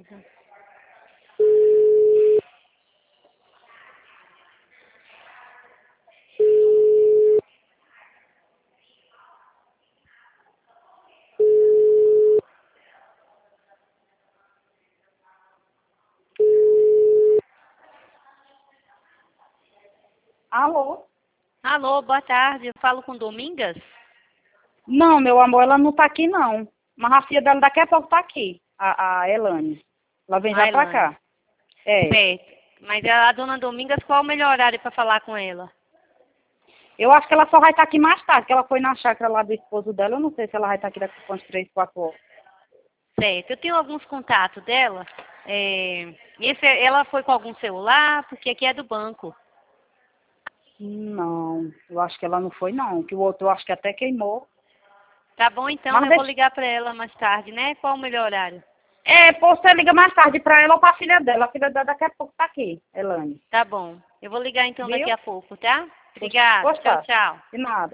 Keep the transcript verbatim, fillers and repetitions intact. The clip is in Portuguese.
Uhum. Alô? Alô, boa tarde. Eu falo com Domingas? Não, meu amor, ela não tá aqui, não. Mas a filha dela daqui a pouco tá aqui, a, a Elane. Ela vem já A pra Elane. cá. É. Certo. Mas a dona Domingas, qual o melhor horário para falar com ela? Eu acho que ela só vai estar aqui mais tarde, que ela foi na chácara lá do esposo dela. Eu não sei se ela vai estar aqui daqui a uns três, quatro horas. Certo. Eu tenho alguns contatos dela. É, esse, ela foi com algum celular, porque aqui é do banco. Não, eu acho que ela não foi, não. Que o outro eu acho que até queimou. Tá bom, então Mas eu vou deixa... ligar para ela mais tarde, né? Qual o melhor horário? É, pô, você liga mais tarde pra ela ou pra filha dela. A filha dela daqui a pouco tá aqui, Elane. Tá bom. Eu vou ligar então daqui Viu? a pouco, tá? Obrigada. Tchau, Gostar. tchau. De nada.